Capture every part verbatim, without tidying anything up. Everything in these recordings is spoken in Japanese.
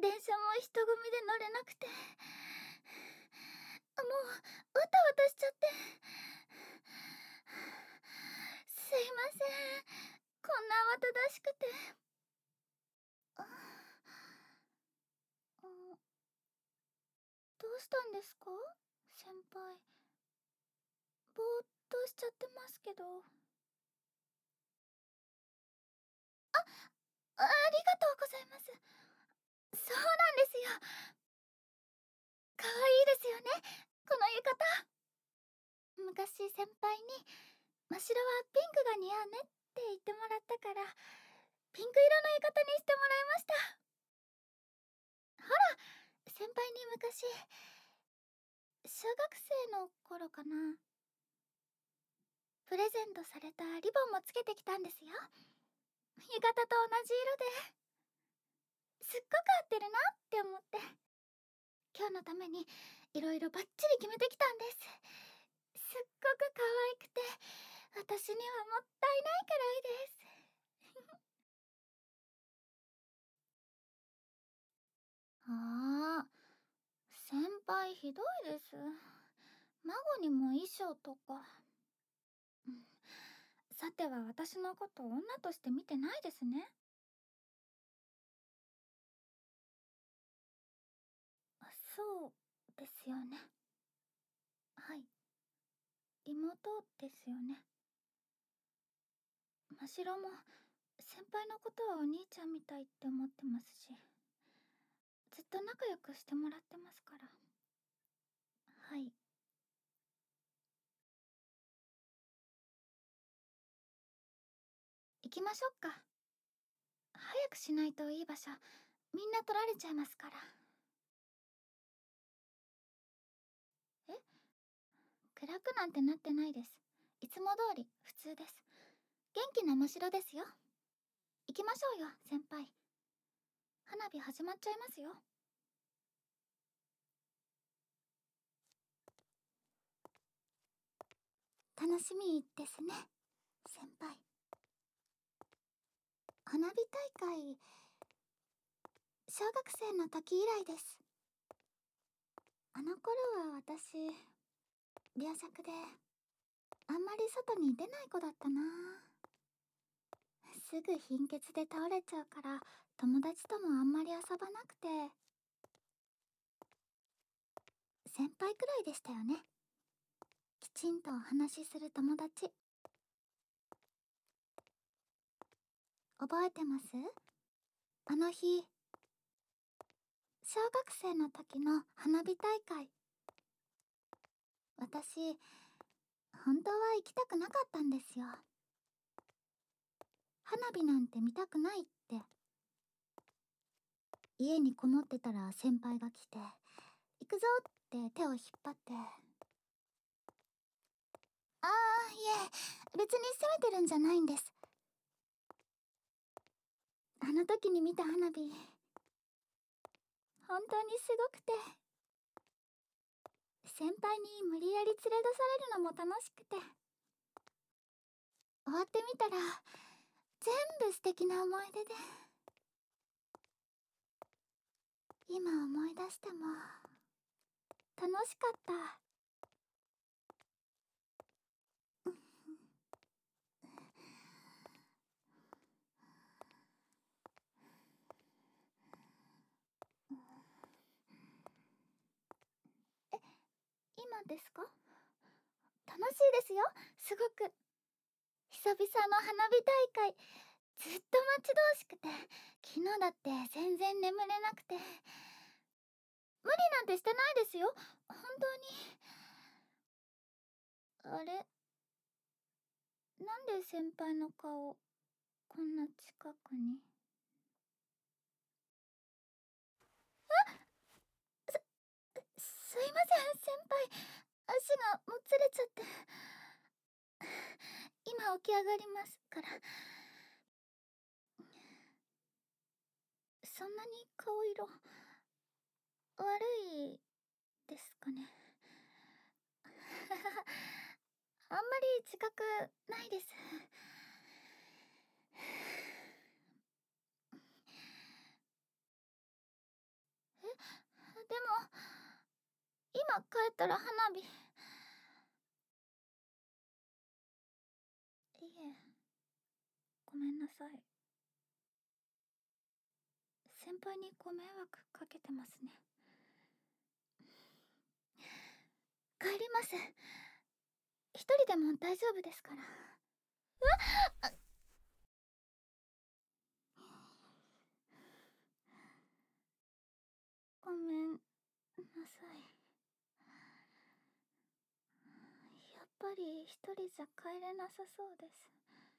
電車も人混みで乗れなくて、あ、もうわたわたしちゃって。すいません、こんな慌ただしくて。ああ、どうしたんですか、先輩。ぼーっとしちゃってますけど。あ、ありがとうございます。そうなんですよ。かわいいですよね、この浴衣。昔先輩に真白はピンクが似合うねって言ってもらったから、ピンク色の浴衣にしてもらいました。ほら、先輩に昔、小学生の頃かな、プレゼントされたリボンもつけてきたんですよ。浴衣と同じ色ですっごく合ってるなって思って、今日のためにいろいろバッチリ決めてきたんです。すっごく可愛くて、私にはもったいないくらいです。ああ、先輩ひどいです。孫にも衣装とか。うん、さては私のことを女として見てないですね。あ、そうですよね。はい、妹ですよね。真白も先輩のことはお兄ちゃんみたいって思ってますし、ずっと仲良くしてもらってますから。はい。行きましょうか。早くしないといい場所みんな取られちゃいますから。え、暗くなんてなってないです。いつも通り普通です。元気な真白ですよ。行きましょうよ、先輩。花火始まっちゃいますよ。楽しみですね、先輩。花火大会、小学生の時以来です。あの頃は私、病弱であんまり外に出ない子だったな。すぐ貧血で倒れちゃうから友達ともあんまり遊ばなくて。先輩くらいでしたよね、きちんとお話しする友達。覚えてます？あの日、小学生の時の花火大会、私本当は行きたくなかったんですよ。花火なんて見たくないって。家にこもってたら先輩が来て「行くぞ」って手を引っ張って。ああ、いえ、別に責めてるんじゃないんです。あの時に見た花火、本当にすごくて、先輩に無理やり連れ出されるのも楽しくて、終わってみたら全部素敵な思い出で、今思い出しても楽しかった。え、今ですか？楽しいですよ、すごく。久々の花火大会、ずっと待ち遠しくて、昨日だって全然眠れなくて。無理なんてしてないですよ、本当に。あれ、なんで先輩の顔こんな近くに。す、すいません先輩、足がもつれちゃって。今起き上がりますから。そんなに顔色悪いですかね。あんまり自覚ないです。 えたら花火。いえ、ごめんなさい。先輩にご迷惑かけてますね。帰ります。一人でも大丈夫ですから。あ、ごめんなさい。やっぱり一人じゃ帰れなさそうです。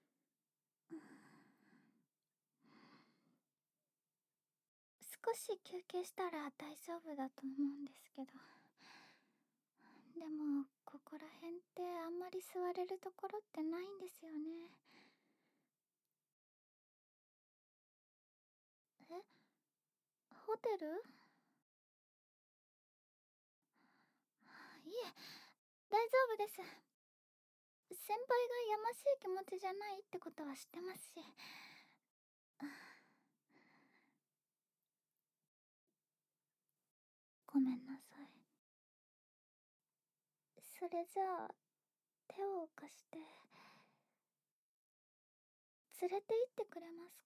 少し休憩したら大丈夫だと思うんですけど。でもここら辺ってあんまり座れるところってないんですよね。え、ホテル？いえ、大丈夫です。先輩がやましい気持ちじゃないってことは知ってますし。ごめんなさい。それじゃあ手を貸して連れて行ってくれます